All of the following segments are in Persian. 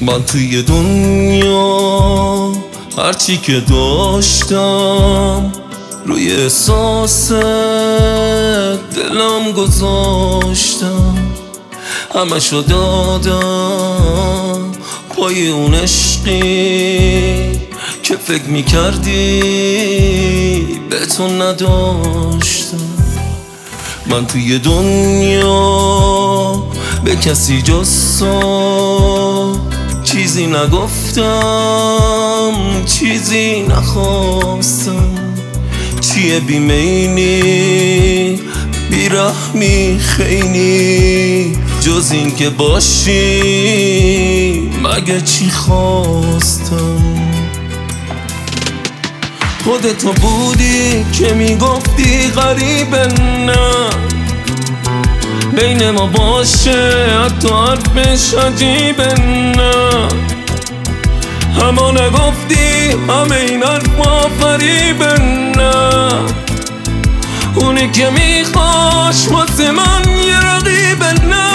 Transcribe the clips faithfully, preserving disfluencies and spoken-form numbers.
من توی دنیا هرچی که داشتم روی احساس دلم گذاشتم، همشو دادم پای اون عشقی که فکر میکردی به تو نداشتم. من توی دنیا به کسی جز تو چیزی نگفتم، چیزی نخواستم. چیه بیمینی بیرحمی خیلی جز این که باشی، مگه چی خواستم؟ خودتو بودی که میگفتی غریبه نه بین ما باشه، حتی حرفش عجیبه نه. اما نگفتی همه این حرفا فریبه نه. اونی که میخواش واسه من یه رقیبه نه.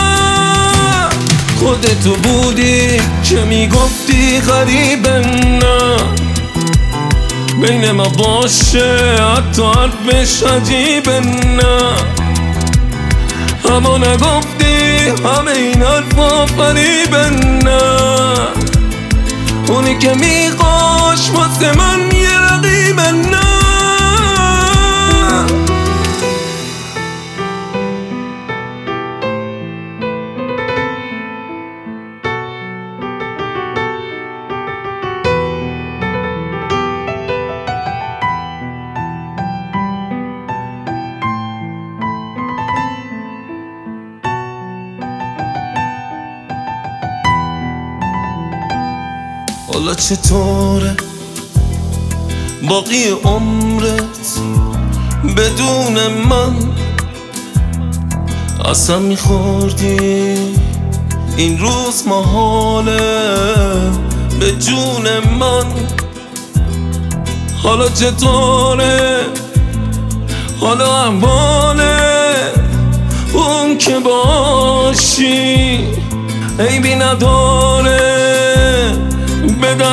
خودتو بودی که میگفتی غریبه نه بین ما باشه، حتی حرفش عجیبه نه. اما نگفتی همه این حرفا فریبه نه. اونی که میخواش واسه من یه رقیبه نه. حالا چطوره باقی عمرت بدون من؟ اصلا میخوردی این روز محاله به جون من. حالا چطوره حالا احواله اون که باشی عیبی نداره؟ بده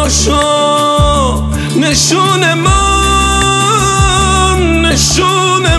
عکساشو نشون من، نشون